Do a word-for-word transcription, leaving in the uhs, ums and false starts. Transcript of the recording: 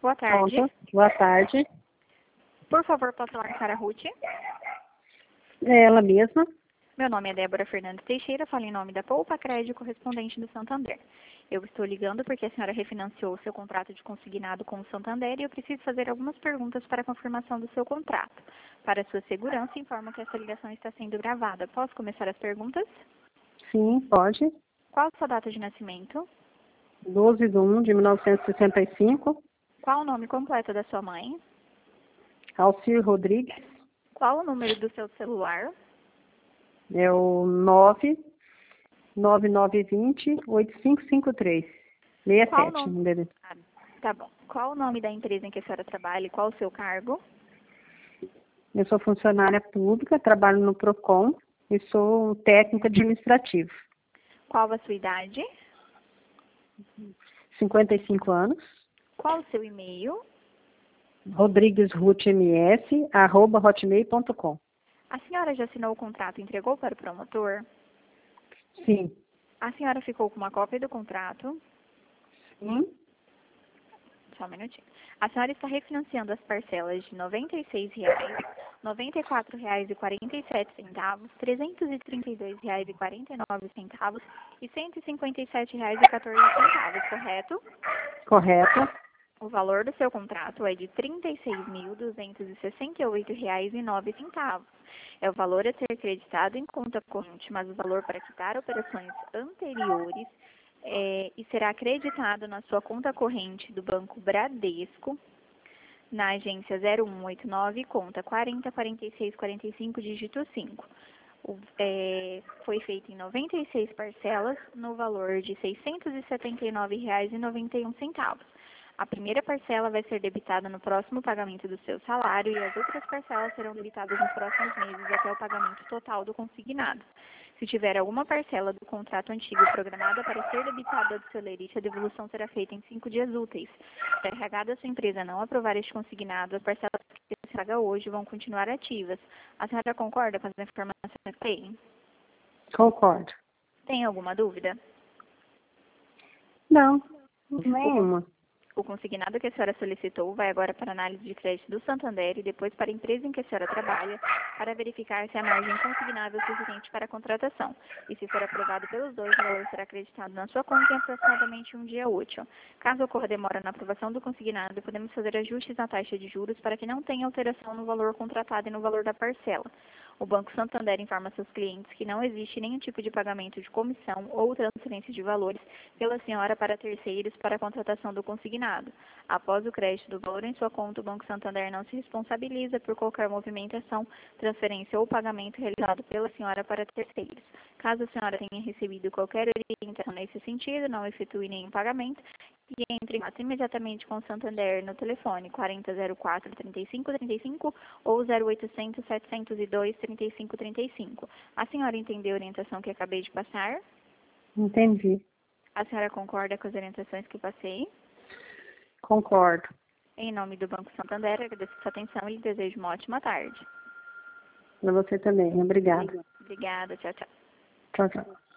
Boa tarde. Pronto. Boa tarde. Por favor, posso falar com a Sara Ruth? É ela mesma. Meu nome é Débora Fernandes Teixeira, falo em nome da Poupa Crédito correspondente do Santander. Eu estou ligando porque a senhora refinanciou o seu contrato de consignado com o Santander e eu preciso fazer algumas perguntas para a confirmação do seu contrato. Para sua segurança, informo que essa ligação está sendo gravada. Posso começar as perguntas? Sim, pode. Qual a sua data de nascimento? doze de um de mil novecentos e sessenta e cinco. Qual o nome completo da sua mãe? Alcir Rodrigues. Qual o número do seu celular? É o nove nove nove dois zero oito cinco cinco três. Qual o sessenta e sete, nome? número. Ah, tá bom. Qual o nome da empresa em que a senhora trabalha e qual o seu cargo? Eu sou funcionária pública, trabalho no Procon e sou técnica administrativa. Qual a sua idade? cinquenta e cinco anos. Qual o seu e-mail? rodriguesrutms, arroba hotmail ponto com. A senhora já assinou o contrato e entregou para o promotor? Sim. A senhora ficou com uma cópia do contrato? Sim. Só um minutinho. A senhora está refinanciando as parcelas de noventa e seis reais, noventa e quatro reais e quarenta e sete centavos, trezentos e trinta e dois reais e quarenta e nove centavos e cento e cinquenta e sete reais e quatorze centavos, correto? Correto. O valor do seu contrato é de trinta e seis mil duzentos e sessenta e oito reais e nove centavos. É o valor a ser creditado em conta corrente, mas o valor para quitar operações anteriores é, e será acreditado na sua conta corrente do Banco Bradesco, na agência zero um oito nove, conta quarenta, quarenta e seis, quarenta e cinco, dígito cinco. O, é, foi feito em noventa e seis parcelas, no valor de seiscentos e setenta e nove reais e noventa e um centavos. A primeira parcela vai ser debitada no próximo pagamento do seu salário e as outras parcelas serão debitadas nos próximos meses até o pagamento total do consignado. Se tiver alguma parcela do contrato antigo programada para ser debitada do seu lerite, a devolução será feita em cinco dias úteis. Se a R H da sua empresa não aprovar este consignado, as parcelas que se paga hoje vão continuar ativas. A senhora concorda com as informações que tem? Concordo. Tem alguma dúvida? Não, O, nenhuma. O consignado que a senhora solicitou vai agora para análise de crédito do Santander e depois para a empresa em que a senhora trabalha para verificar se a margem consignável é suficiente para a contratação. E se for aprovado pelos dois, o valor será acreditado na sua conta em aproximadamente um dia útil. Caso ocorra demora na aprovação do consignado, podemos fazer ajustes na taxa de juros para que não tenha alteração no valor contratado e no valor da parcela. O Banco Santander informa seus clientes que não existe nenhum tipo de pagamento de comissão ou transferência de valores pela senhora para terceiros para a contratação do consignado. Após o crédito do valor em sua conta, o Banco Santander não se responsabiliza por qualquer movimentação, transferência ou pagamento realizado pela senhora para terceiros. Caso a senhora tenha recebido qualquer orientação nesse sentido, não efetue nenhum pagamento e entre em contato imediatamente com o Santander no telefone quarenta zero quatro, trinta e cinco trinta e cinco ou zero oitocentos, setecentos e dois, trinta e cinco trinta e cinco. A senhora entendeu a orientação que acabei de passar? Entendi. A senhora concorda com as orientações que eu passei? Concordo. Em nome do Banco Santander, agradeço a sua atenção e lhe desejo uma ótima tarde. Para você também. Obrigada. Obrigada, tchau, tchau. Tchau, tchau.